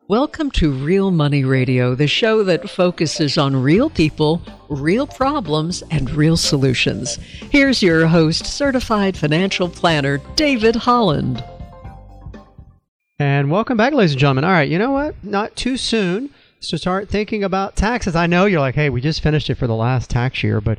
Welcome to Real Money Radio, the show that focuses on real people, real problems, and real solutions. Here's your host, certified financial planner, David Holland. And welcome back, ladies and gentlemen. All right, you know what? Not too soon to start thinking about taxes. I know you're like, hey, we just finished it for the last tax year, but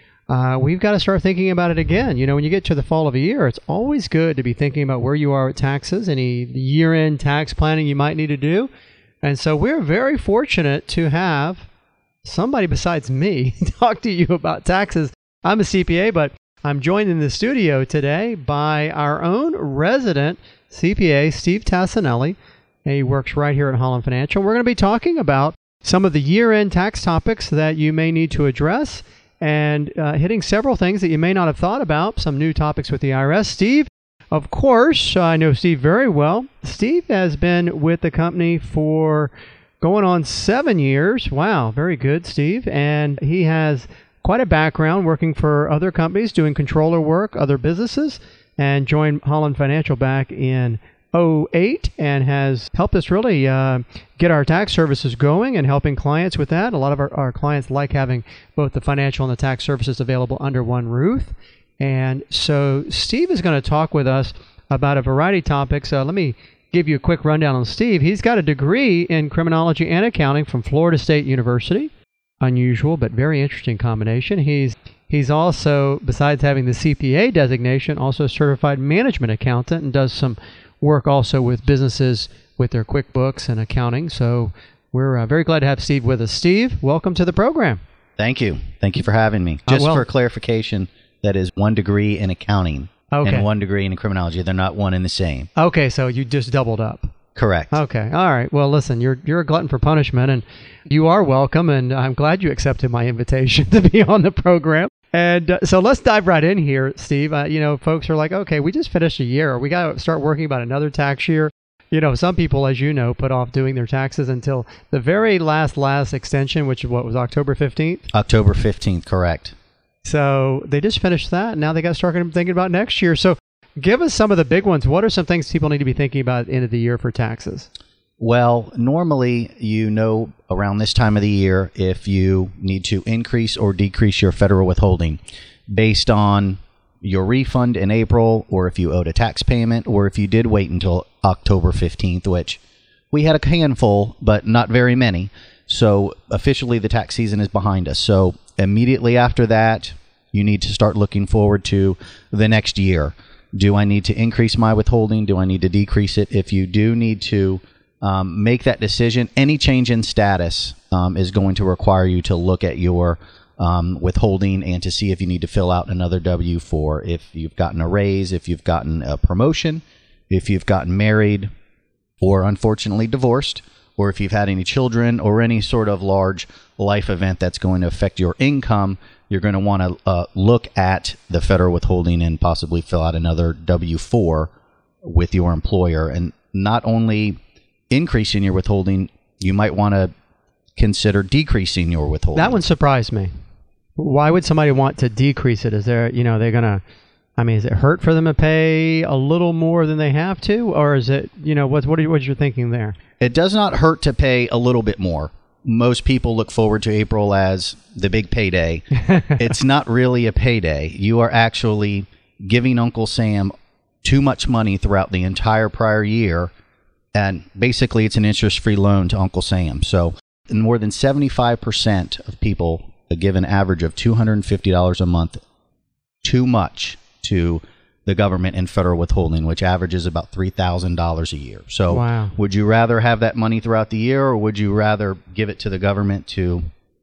we've got to start thinking about it again. You know, when you get to the fall of a year, it's always good to be thinking about where you are with taxes, any year-end tax planning you might need to do. And so we're very fortunate to have somebody besides me talk to you about taxes. I'm a CPA, but I'm joined in the studio today by our own resident CPA, Steve Tassinelli. He works right here at Holland Financial. We're going to be talking about some of the year-end tax topics that you may need to address and hitting several things that you may not have thought about, some new topics with the IRS. Steve, of course, I know Steve very well. Steve has been with the company for going on 7 years. Wow, very good, Steve. And he has quite a background working for other companies, doing controller work, other businesses, and joined Holland Financial back in 2008 and has helped us really get our tax services going and helping clients with that. A lot of our clients like having both the financial and the tax services available under one roof. And so Steve is going to talk with us about a variety of topics. Let me give you a quick rundown on Steve. He's got a degree in criminology and accounting from Florida State University. Unusual, but very interesting combination. He's also, besides having the CPA designation, also a certified management accountant and does some work also with businesses with their QuickBooks and accounting. So we're very glad to have Steve with us. Steve, welcome to the program. Thank you. Thank you for having me. Just for clarification, that is 1 degree in accounting and 1 degree in criminology. They're not one and the same. Okay, so you just doubled up. Correct. Okay, all right. Well, listen, you're a glutton for punishment, and you are welcome, and I'm glad you accepted my invitation to be on the program. And so let's dive right in here, Steve. You know, folks are like, okay, we just finished a year. We got to start working about another tax year. You know, some people, as you know, put off doing their taxes until the very last extension, which was October 15th? October 15th, correct. So they just finished that, and now they got to start thinking about next year. So give us some of the big ones. What are some things people need to be thinking about at the end of the year for taxes? Well, normally, you know, around this time of the year, if you need to increase or decrease your federal withholding based on your refund in April, or if you owed a tax payment, or if you did wait until October 15th, which we had a handful, but not very many. So officially, the tax season is behind us. So immediately after that, you need to start looking forward to the next year. Do I need to increase my withholding? Do I need to decrease it? If you do need to make that decision, any change in status is going to require you to look at your withholding and to see if you need to fill out another W-4. If you've gotten a raise, if you've gotten a promotion, if you've gotten married or unfortunately divorced, or if you've had any children or any sort of large life event that's going to affect your income, you're going to want to look at the federal withholding and possibly fill out another W-4 with your employer. And not only increasing your withholding, you might want to consider decreasing your withholding. That one surprised me. Why would somebody want to decrease it? Is there, they're going to, is it hurt for them to pay a little more than they have to? Or is it, what's your thinking there? It does not hurt to pay a little bit more. Most people look forward to April as the big payday. It's not really a payday. You are actually giving Uncle Sam too much money throughout the entire prior year, and basically it's an interest-free loan to Uncle Sam. So more than 75% of people give an average of $250 a month too much to the government in federal withholding, which averages about $3,000 a year. So wow. Would you rather have that money throughout the year, or would you rather give it to the government to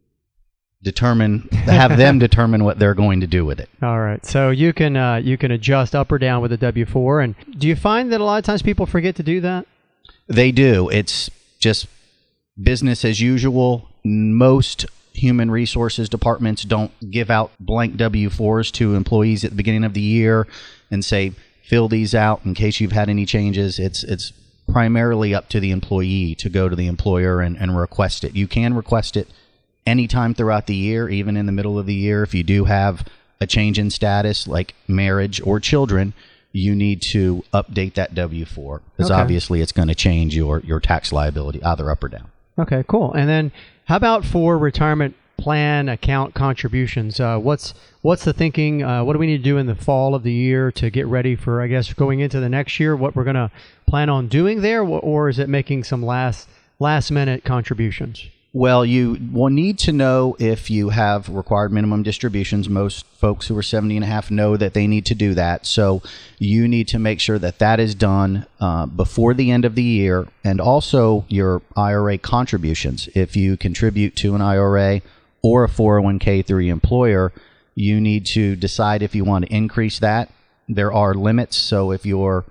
have them determine what they're going to do with it? All right. So you can adjust up or down with a W-4. And do you find that a lot of times people forget to do that? They do. It's just business as usual. Most human resources departments don't give out blank W-4s to employees at the beginning of the year and say, fill these out in case you've had any changes. It's primarily up to the employee to go to the employer and request it. You can request it anytime throughout the year, even in the middle of the year. If you do have a change in status like marriage or children, you need to update that W-4 because Okay. obviously it's going to change your tax liability either up or down. Okay, cool. And then how about for retirement plan account contributions? What's the thinking? What do we need to do in the fall of the year to get ready for, I guess, going into the next year? What we're going to plan on doing there, or is it making some last minute contributions? Well, you will need to know if you have required minimum distributions. Most folks who are 70 and a half know that they need to do that. So you need to make sure that that is done before the end of the year. And also your IRA contributions. If you contribute to an IRA or a 401k through your employer, you need to decide if you want to increase that. There are limits. So if you're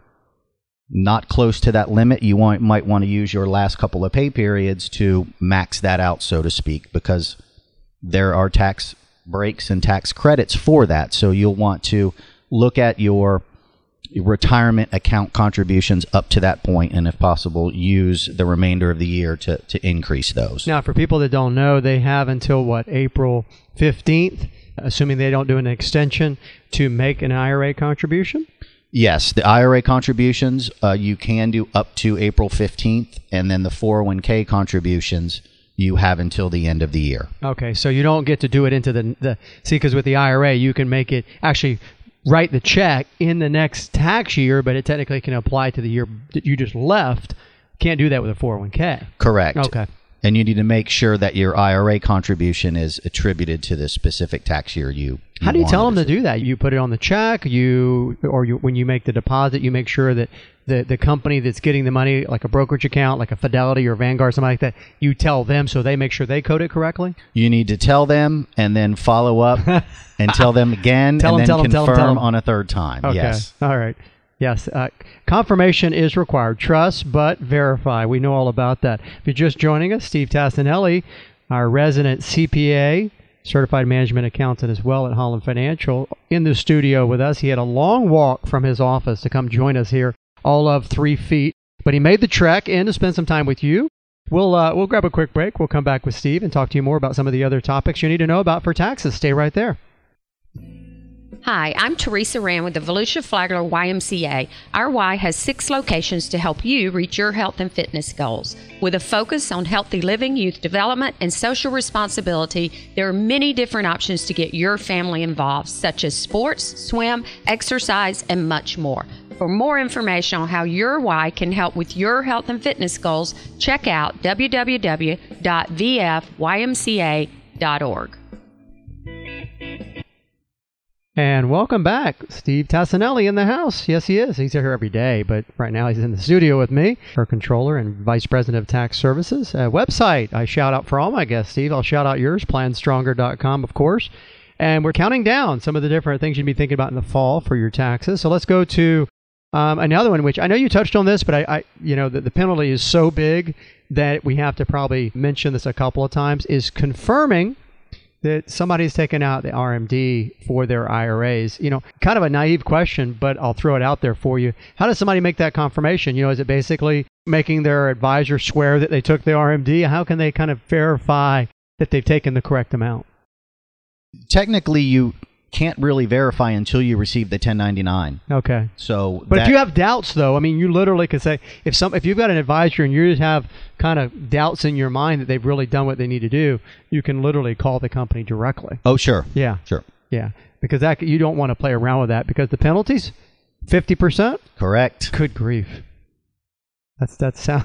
not close to that limit, you might want to use your last couple of pay periods to max that out, so to speak, because there are tax breaks and tax credits for that. So you'll want to look at your retirement account contributions up to that point, and if possible, use the remainder of the year to increase those. Now, for people that don't know, they have until April 15th, assuming they don't do an extension, to make an IRA contribution? Yes, the IRA contributions you can do up to April 15th, and then the 401k contributions you have until the end of the year. Okay, so you don't get to do it into the see, because with the IRA, you can make it actually write the check in the next tax year, but it technically can apply to the year that you just left. Can't do that with a 401k. Correct. Okay. And you need to make sure that your IRA contribution is attributed to the specific tax year you How do you tell them wanted to do that? You put it on the check, when you make the deposit, you make sure that the company that's getting the money, like a brokerage account, like a Fidelity or Vanguard, something like that, you tell them so they make sure they code it correctly? You need to tell them and then follow up and tell them again Tell and them, then tell them, confirm tell them. on a third time. Okay. Yes. All right. Yes. Confirmation is required. Trust, but verify. We know all about that. If you're just joining us, Steve Tassinelli, our resident CPA, certified management accountant as well at Holland Financial, in the studio with us. He had a long walk from his office to come join us here, all of 3 feet. But he made the trek in to spend some time with you. We'll grab a quick break. We'll come back with Steve and talk to you more about some of the other topics you need to know about for taxes. Stay right there. Hi, I'm Teresa Rand with the Volusia Flagler YMCA. Our Y has 6 locations to help you reach your health and fitness goals. With a focus on healthy living, youth development, and social responsibility, there are many different options to get your family involved, such as sports, swim, exercise, and much more. For more information on how your Y can help with your health and fitness goals, check out www.vfymca.org. And welcome back. Steve Tassinelli in the house. Yes, he is. He's here every day, but right now he's in the studio with me, our controller and vice president of tax services. Website, I shout out for all my guests, Steve. I'll shout out yours, planstronger.com, of course. And we're counting down some of the different things you'd be thinking about in the fall for your taxes. So let's go to another one, which I know you touched on this, but the penalty is so big that we have to probably mention this a couple of times, is confirming that somebody's taken out the RMD for their IRAs. Kind of a naive question, but I'll throw it out there for you. How does somebody make that confirmation? Is it basically making their advisor swear that they took the RMD? How can they kind of verify that they've taken the correct amount? Technically, you can't really verify until you receive the 1099. Okay. But if you have doubts, though, you literally could say, if you've got an advisor and you just have kind of doubts in your mind that they've really done what they need to do, you can literally call the company directly. Oh, sure. Yeah. Sure. Yeah. Because you don't want to play around with that, because the penalties, 50%? Correct. Good grief. That sounds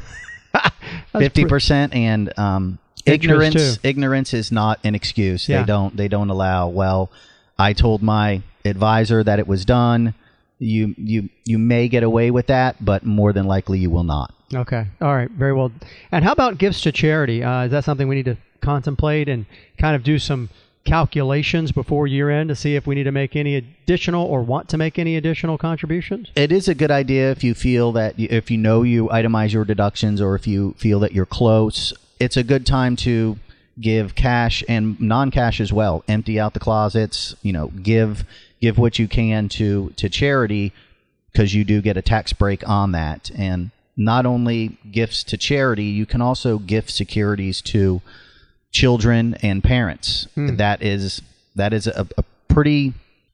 50%, and ignorance is not an excuse. Yeah. They don't allow, well, I told my advisor that it was done. You may get away with that, but more than likely you will not. Okay. All right. Very well. And how about gifts to charity? Is that something we need to contemplate and kind of do some calculations before year end to see if we need to make any additional or want to make any additional contributions? It is a good idea if you feel that if you itemize your deductions, or if you feel that you're close. It's a good time to give cash and non-cash as well. Empty out the closets. Give what you can to charity, because you do get a tax break on that. And not only gifts to charity, you can also gift securities to children and parents. That is a pretty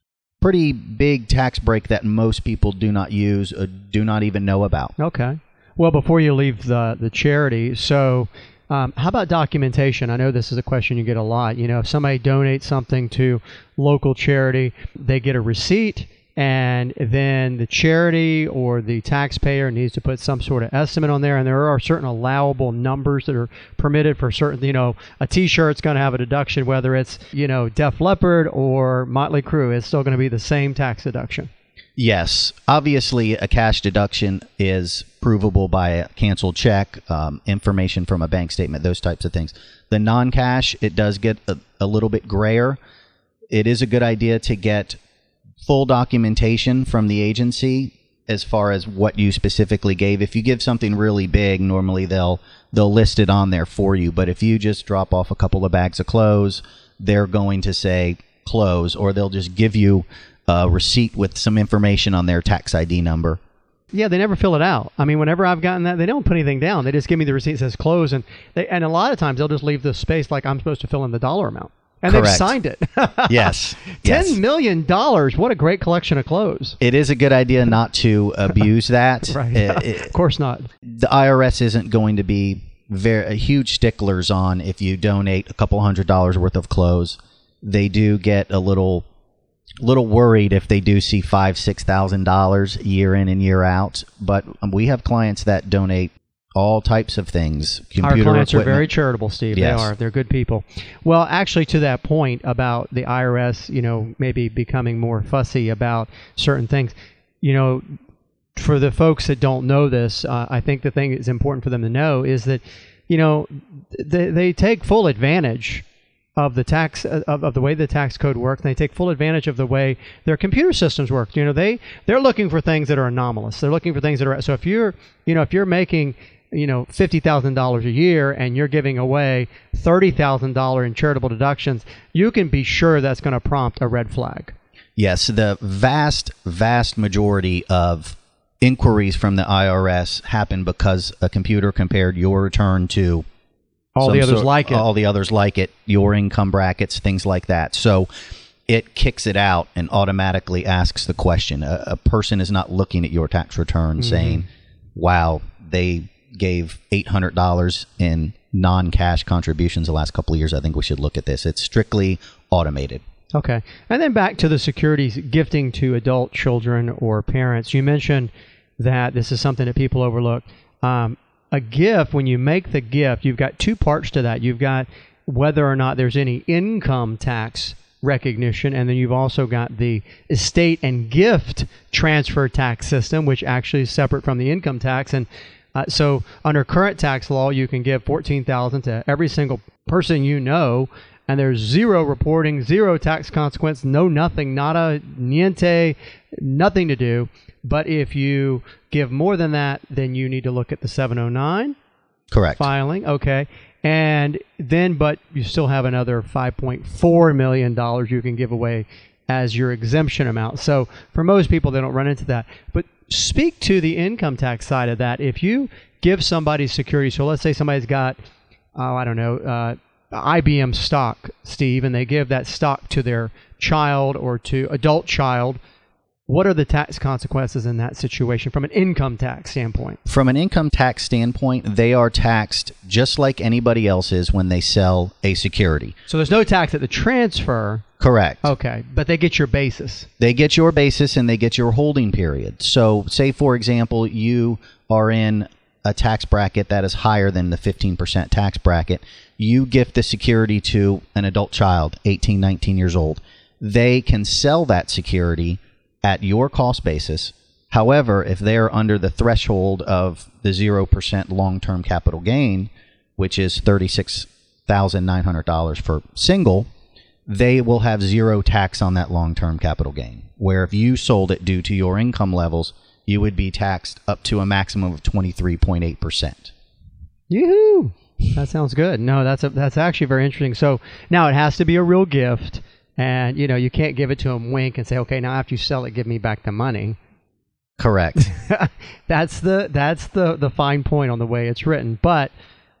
pretty big tax break that most people do not use or do not even know about. Okay. Well, before you leave the charity, so how about documentation? I know this is a question you get a lot. You know, if somebody donates something to local charity, they get a receipt, and then the charity or the taxpayer needs to put some sort of estimate on there, and there are certain allowable numbers that are permitted for certain, you know, a T-shirt's going to have a deduction, whether it's, you know, Def Leppard or Motley Crue, it's still going to be the same tax deduction. Yes. Obviously, a cash deduction is provable by a canceled check, information from a bank statement, those types of things. The non-cash, it does get a little bit grayer. It is a good idea to get full documentation from the agency as far as what you specifically gave. If you give something really big, normally they'll list it on there for you. But if you just drop off a couple of bags of clothes, they're going to say clothes, or they'll just give you a receipt with some information on their tax ID number. Yeah, they never fill it out. I mean, whenever I've gotten that, they don't put anything down. They just give me the receipt that says close, and a lot of times they'll just leave the space like I'm supposed to fill in the dollar amount. And Correct. They've signed it. Yes. $10 million. What a great collection of clothes. It is a good idea not to abuse that. Right. Of course not. The IRS isn't going to be huge sticklers on if you donate a couple $100s worth of clothes. They do get a little worried if they do see $5,000-$6,000 year in and year out. But we have clients that donate all types of things. Our clients equipment. are very charitable, Steve. Yes. They are. They're good people. Well, actually, to that point about the IRS, you know, maybe becoming more fussy about certain things, you know, for the folks that don't know this, I think the thing that's important for them to know is that, you know, they take full advantage of the tax of the way the tax code works, and they take full advantage of the way their computer systems work. You know, they're looking for things that are anomalous. They're looking for things that are, so if you're making, you know, $50,000 a year and you're giving away $30,000 in charitable deductions, you can be sure that's going to prompt a red flag. Yes, the vast majority of inquiries from the IRS happen because a computer compared your return to all the others like it, your income brackets, things like that. So it kicks it out and automatically asks the question. A person is not looking at your tax return saying, wow, they gave $800 in non-cash contributions the last couple of years. I think we should look at this. It's strictly automated. Okay. And then back to the securities gifting to adult children or parents. You mentioned that this is something that people overlook. A gift, when you make the gift, you've got two parts to that. You've got whether or not there's any income tax recognition, and then you've also got the estate and gift transfer tax system, which actually is separate from the income tax. And so under current tax law, you can give $14,000 to every single person you know, and there's zero reporting, zero tax consequence, no nothing, nada, niente, nothing to do. But if you give more than that, then you need to look at the 709 Correct. Filing. Okay. And then, but you still have another $5.4 million you can give away as your exemption amount. So for most people, they don't run into that. But speak to the income tax side of that. If you give somebody security, so let's say somebody's got, IBM stock, Steve, and they give that stock to their child or to adult child, what are the tax consequences in that situation from an income tax standpoint? From an income tax standpoint, they are taxed just like anybody else is when they sell a security. So there's no tax at the transfer. Correct. Okay, but they get your basis. They get your basis and they get your holding period. So say, for example, you are in a tax bracket that is higher than the 15% tax bracket. You gift the security to an adult child, 18, 19 years old. They can sell that security at your cost basis. However, if they're under the threshold of the 0% long-term capital gain, which is $36,900 for single, they will have zero tax on that long-term capital gain. Where if you sold it due to your income levels, you would be taxed up to a maximum of 23.8%. Yoo-hoo! That sounds good. No, that's actually very interesting. So now it has to be a real gift. And, you know, you can't give it to them wink and say, okay, now after you sell it, give me back the money. Correct. That's the fine point on the way it's written. But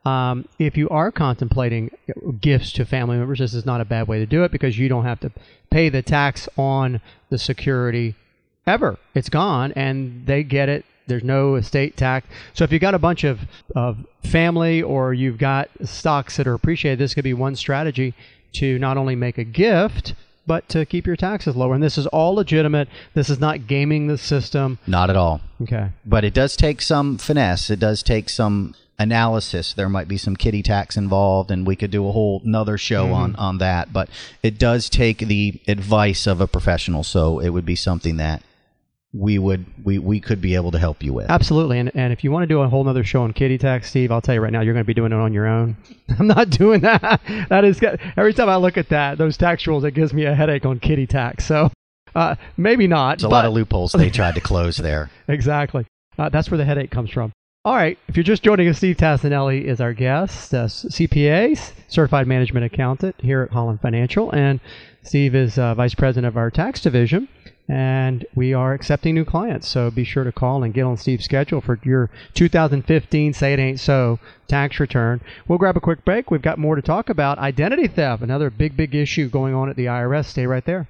If you are contemplating gifts to family members, this is not a bad way to do it because you don't have to pay the tax on the security ever. It's gone, and they get it. There's no estate tax. So if you've got a bunch of family or you've got stocks that are appreciated, this could be one strategy to not only make a gift, but to keep your taxes lower. And this is all legitimate. This is not gaming the system. Not at all. Okay. But it does take some finesse. It does take some analysis. There might be some kiddie tax involved, and we could do a whole another show on that. But it does take the advice of a professional. So it would be something that we could be able to help you with. Absolutely. And if you want to do a whole other show on kiddie tax, Steve, I'll tell you right now, you're going to be doing it on your own. I'm not doing that. That is, every time I look at those tax rules, it gives me a headache on kiddie tax. So maybe not. There's a lot of loopholes they tried to close there. Exactly. That's where the headache comes from. All right. If you're just joining us, Steve Tassinelli is our guest, CPA, Certified Management Accountant here at Holland Financial. And Steve is Vice President of our tax division. And we are accepting new clients, so be sure to call and get on Steve's schedule for your 2015 Say It Ain't So tax return. We'll grab a quick break. We've got more to talk about. Identity theft, another big issue going on at the IRS. Stay right there.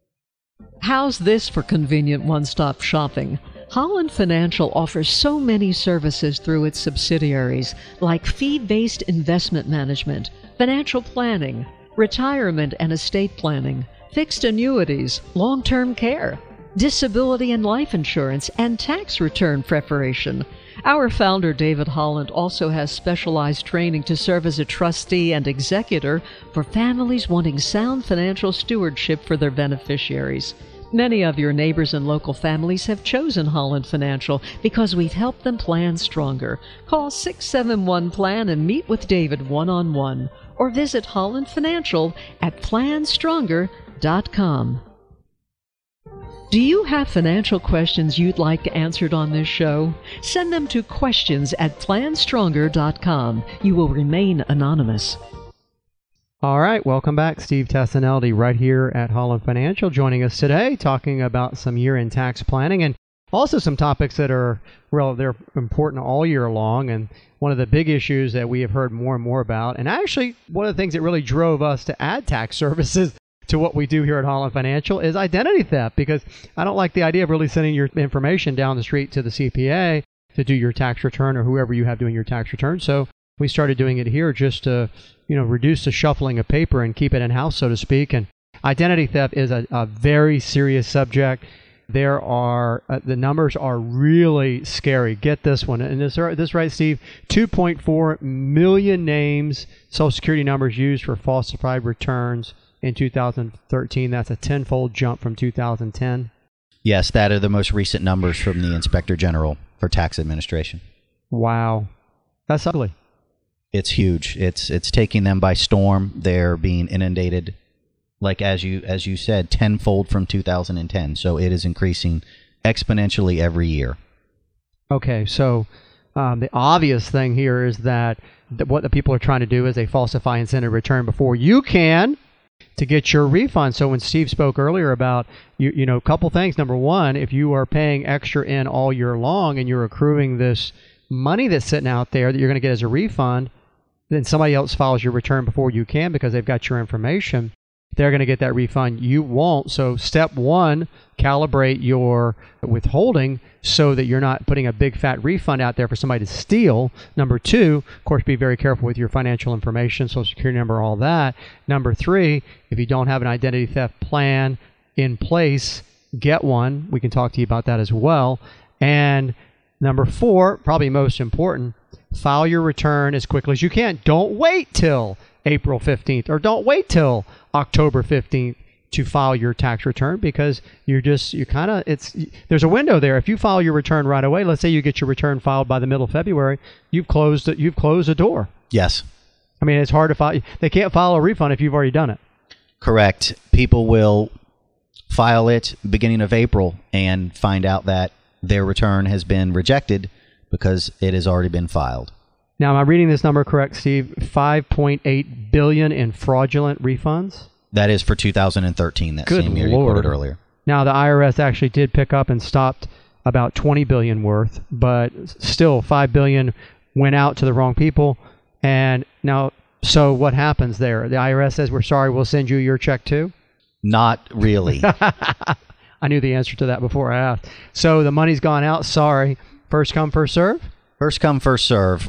How's this for convenient one-stop shopping? Holland Financial offers so many services through its subsidiaries, like fee-based investment management, financial planning, retirement and estate planning, fixed annuities, long-term care, disability and life insurance, and tax return preparation. Our founder, David Holland, also has specialized training to serve as a trustee and executor for families wanting sound financial stewardship for their beneficiaries. Many of your neighbors and local families have chosen Holland Financial because we've helped them plan stronger. Call 671-PLAN and meet with David one-on-one, or visit Holland Financial at planstronger.com. Do you have financial questions you'd like answered on this show? Send them to questions@planstronger.com. You will remain anonymous. All right, welcome back. Steve Tassinelli right here at Holland Financial, joining us today, talking about some year-end tax planning and also some topics that are, well, they're important all year long. And one of the big issues that we have heard more and more about, and actually one of the things that really drove us to add tax services to what we do here at Holland Financial, is identity theft, because I don't like the idea of really sending your information down the street to the CPA to do your tax return or whoever you have doing your tax return. So we started doing it here just to, reduce the shuffling of paper and keep it in-house, so to speak. And identity theft is a very serious subject. There are, the numbers are really scary. Get this one. And this right, Steve? 2.4 million names, Social Security numbers used for falsified returns in 2013. That's a tenfold jump from 2010. Yes, that are the most recent numbers from the Inspector General for Tax Administration. Wow. That's ugly. It's huge. It's taking them by storm. They're being inundated, like as you said, tenfold from 2010. So it is increasing exponentially every year. Okay, so the obvious thing here is that what the people are trying to do is they falsify and send a return before you can to get your refund. So when Steve spoke earlier about, a couple things. Number one, if you are paying extra in all year long and you're accruing this money that's sitting out there that you're going to get as a refund, then somebody else files your return before you can because they've got your information, they're going to get that refund. You won't. So step one, calibrate your withholding so that you're not putting a big fat refund out there for somebody to steal. Number two, of course, be very careful with your financial information, Social Security number, all that. Number three, if you don't have an identity theft plan in place, get one. We can talk to you about that as well. And number four, probably most important, file your return as quickly as you can. Don't wait till April 15th or don't wait till October 15th to file your tax return, because there's a window there. If you file your return right away, let's say you get your return filed by the middle of February, you've closed the door. Yes. I mean, it's hard to file. They can't file a refund if you've already done it. Correct. People will file it beginning of April and find out that their return has been rejected because it has already been filed. Now, am I reading this number correct, Steve? $5.8 billion in fraudulent refunds? That is for 2013, that Good same year Lord. you quoted earlier. Now, the IRS actually did pick up and stopped about $20 billion worth, but still $5 billion went out to the wrong people. And now, so what happens there? The IRS says, we're sorry, we'll send you your check too? Not really. I knew the answer to that before I asked. So the money's gone out. Sorry. First come, first serve? First come, first serve.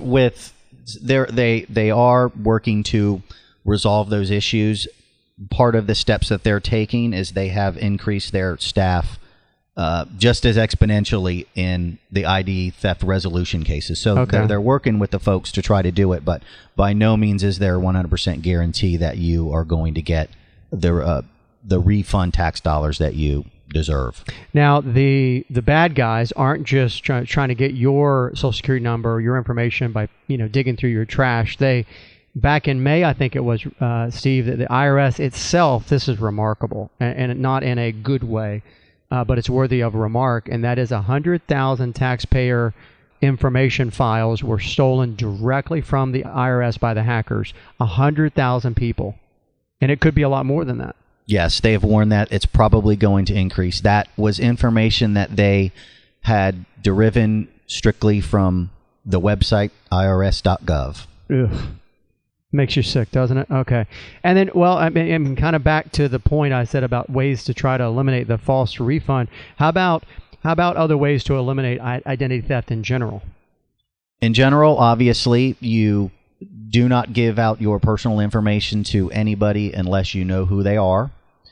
They are working to resolve those issues. Part of the steps that they're taking is they have increased their staff just as exponentially in the ID theft resolution cases. So they're working with the folks to try to do it, but by no means is there 100% guarantee that you are going to get the refund tax dollars that you deserve. Now, the bad guys aren't just trying to get your Social Security number or your information by digging through your trash. Back in May, I think it was, Steve, that the IRS itself, this is remarkable, and not in a good way, but it's worthy of a remark, and that is 100,000 taxpayer information files were stolen directly from the IRS by the hackers. 100,000 people. And it could be a lot more than that. Yes, they have warned that it's probably going to increase. That was information that they had deriven strictly from the website irs.gov. Ugh. Makes you sick, doesn't it? Okay. And then, well, I'm kind of back to the point I said about ways to try to eliminate the false refund. How about other ways to eliminate identity theft in general? In general, obviously, you do not give out your personal information to anybody unless you know who they are.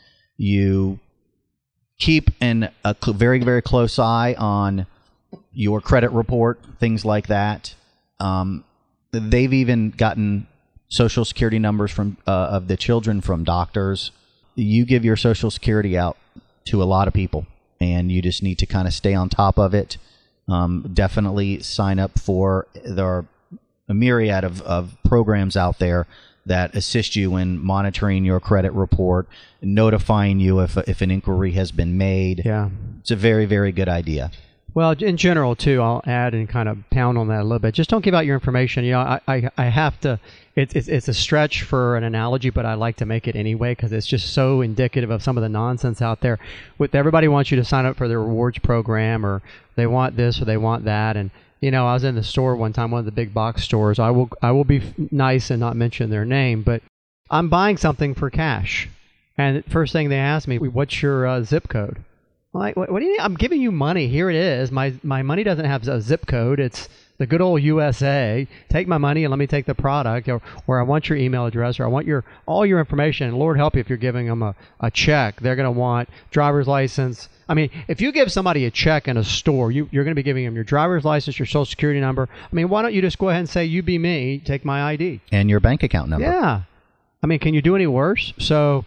You keep a very, very close eye on your credit report, things like that. They've even gotten Social Security numbers from of the children from doctors. You give your Social Security out to a lot of people, and you just need to kind of stay on top of it. Definitely sign up for a myriad of programs out there that assist you in monitoring your credit report, notifying you if an inquiry has been made. Yeah. It's a very, very good idea. Well, in general, too, I'll add and kind of pound on that a little bit. Just don't give out your information. I have to. It's a stretch for an analogy, but I like to make it anyway because it's just so indicative of some of the nonsense out there. With everybody wants you to sign up for their rewards program, or they want this or they want that. And I was in the store one time, one of the big box stores. I will be nice and not mention their name, but I'm buying something for cash, and the first thing they ask me, "What's your zip code?" I'm like, what do you mean? I'm giving you money. Here it is. My money doesn't have a zip code. It's the good old USA. Take my money and let me take the product. Or I want your email address, or I want all your information. And Lord help you if you're giving them a check. They're going to want driver's license. I mean, if you give somebody a check in a store, you're going to be giving them your driver's license, your Social Security number. I mean, why don't you just go ahead and say, you be me, take my ID. And your bank account number. Yeah. I mean, can you do any worse? So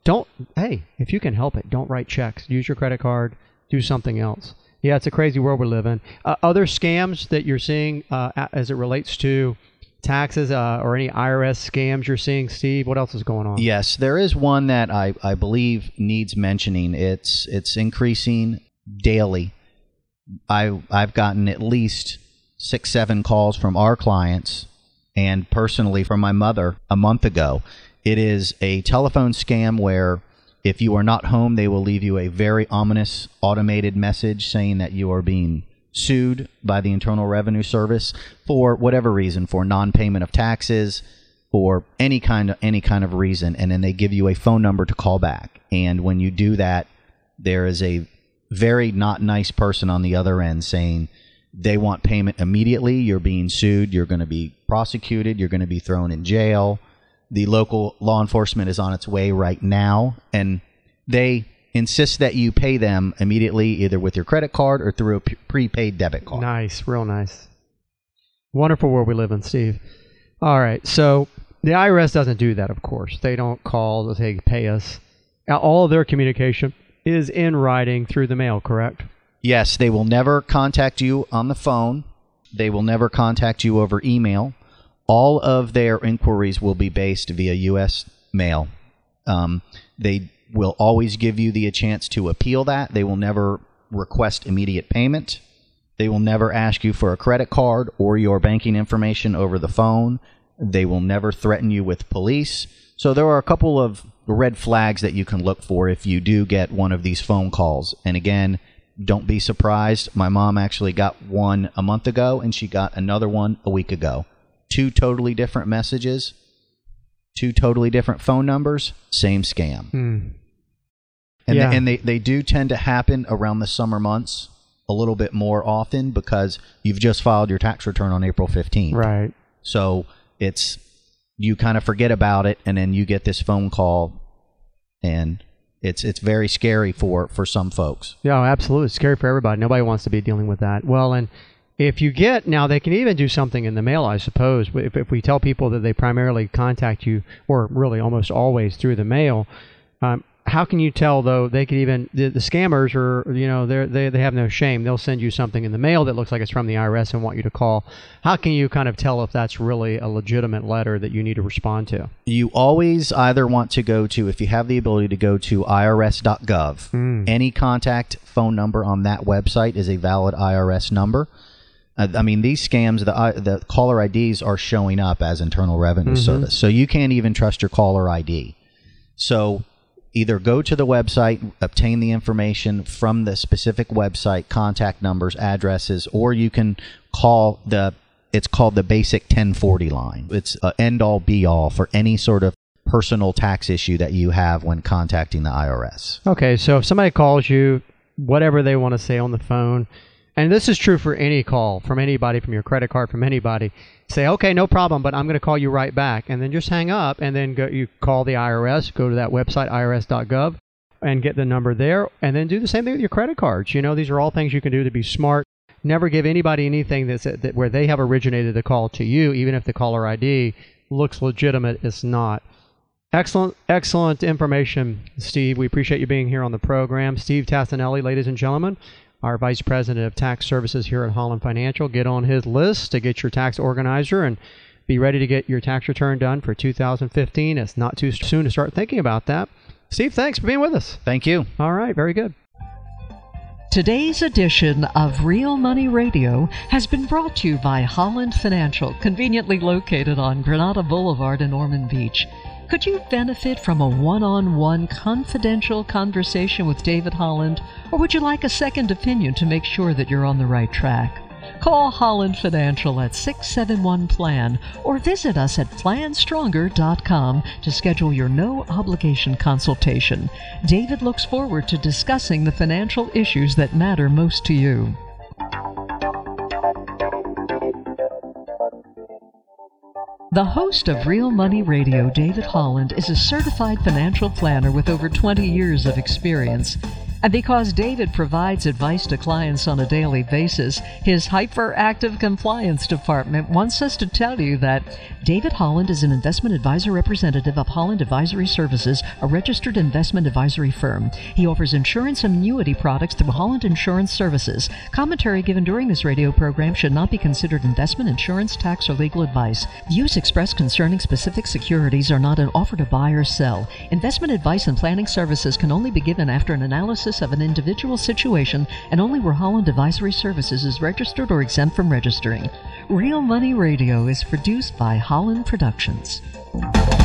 if you can help it, don't write checks. Use your credit card. Do something else. Yeah, it's a crazy world we live in. Other scams that you're seeing as it relates to taxes or any IRS scams you're seeing, Steve? What else is going on? Yes, there is one that I believe needs mentioning. It's increasing daily. I've gotten at least 6-7 calls from our clients, and personally from my mother a month ago. It is a telephone scam where if you are not home, they will leave you a very ominous automated message saying that you are being sued by the Internal Revenue Service for whatever reason, for non-payment of taxes, or any kind of reason, and then they give you a phone number to call back. And when you do that, there is a very not nice person on the other end saying they want payment immediately. You're being sued. You're going to be prosecuted. You're going to be thrown in jail. The local law enforcement is on its way right now, and they insist that you pay them immediately, either with your credit card or through a prepaid debit card. Nice, real nice. Wonderful world we live in, Steve. All right, so the IRS doesn't do that, of course. They don't call, they pay us. All of their communication is in writing through the mail, correct? Yes, they will never contact you on the phone. They will never contact you over email. All of their inquiries will be based via U.S. mail. They will always give you the chance to appeal that. They will never request immediate payment. They will never ask you for a credit card or your banking information over the phone. They will never threaten you with police. So there are a couple of red flags that you can look for if you do get one of these phone calls. And again, don't be surprised. My mom actually got one a month ago, and she got another one a week ago. 2 totally different messages, 2 totally different phone numbers, same scam. And, Yeah. they do tend to happen around the summer months a little bit more often because you've just filed your tax return on April 15th. Right. So you kind of forget about it, and then you get this phone call, and it's very scary for some folks. Yeah, absolutely. It's scary for everybody. Nobody wants to be dealing with that. Well, and if you get, now they can even do something in the mail, I suppose. If we tell people that they primarily contact you, or really almost always through the mail, how can you tell, though? They could even, the scammers are, they have no shame. They'll send you something in the mail that looks like it's from the IRS and want you to call. How can you kind of tell if that's really a legitimate letter that you need to respond to? You always either want to go to, if you have the ability to go to irs.gov, any contact phone number on that website is a valid IRS number. I mean, these scams, the caller IDs are showing up as Internal Revenue Service, so you can't even trust your caller ID. So either go to the website, obtain the information from the specific website, contact numbers, addresses, or you can call it's called the basic 1040 line. It's an end-all, be-all for any sort of personal tax issue that you have when contacting the IRS. Okay, so if somebody calls you, whatever they want to say on the phone, and this is true for any call from anybody, from your credit card, from anybody, say, okay, no problem, but I'm going to call you right back. And then just hang up, and then you call the IRS, go to that website, irs.gov, and get the number there, and then do the same thing with your credit cards. These are all things you can do to be smart. Never give anybody anything that where they have originated the call to you, even if the caller ID looks legitimate. It's not. Excellent information, Steve. We appreciate you being here on the program. Steve Tassinelli, ladies and gentlemen, our Vice President of Tax Services here at Holland Financial. Get on his list to get your tax organizer and be ready to get your tax return done for 2015. It's not too soon to start thinking about that. Steve, thanks for being with us. Thank you. All right, very good. Today's edition of Real Money Radio has been brought to you by Holland Financial, conveniently located on Granada Boulevard in Ormond Beach. Could you benefit from a one-on-one confidential conversation with David Holland, or would you like a second opinion to make sure that you're on the right track? Call Holland Financial at 671-PLAN or visit us at planstronger.com to schedule your no-obligation consultation. David looks forward to discussing the financial issues that matter most to you. The host of Real Money Radio, David Holland, is a certified financial planner with over 20 years of experience. And because David provides advice to clients on a daily basis, his hyperactive compliance department wants us to tell you that David Holland is an investment advisor representative of Holland Advisory Services, a registered investment advisory firm. He offers insurance and annuity products through Holland Insurance Services. Commentary given during this radio program should not be considered investment, insurance, tax, or legal advice. Views expressed concerning specific securities are not an offer to buy or sell. Investment advice and planning services can only be given after an analysis of an individual situation and only where Holland Advisory Services is registered or exempt from registering. Real Money Radio is produced by Holland Productions.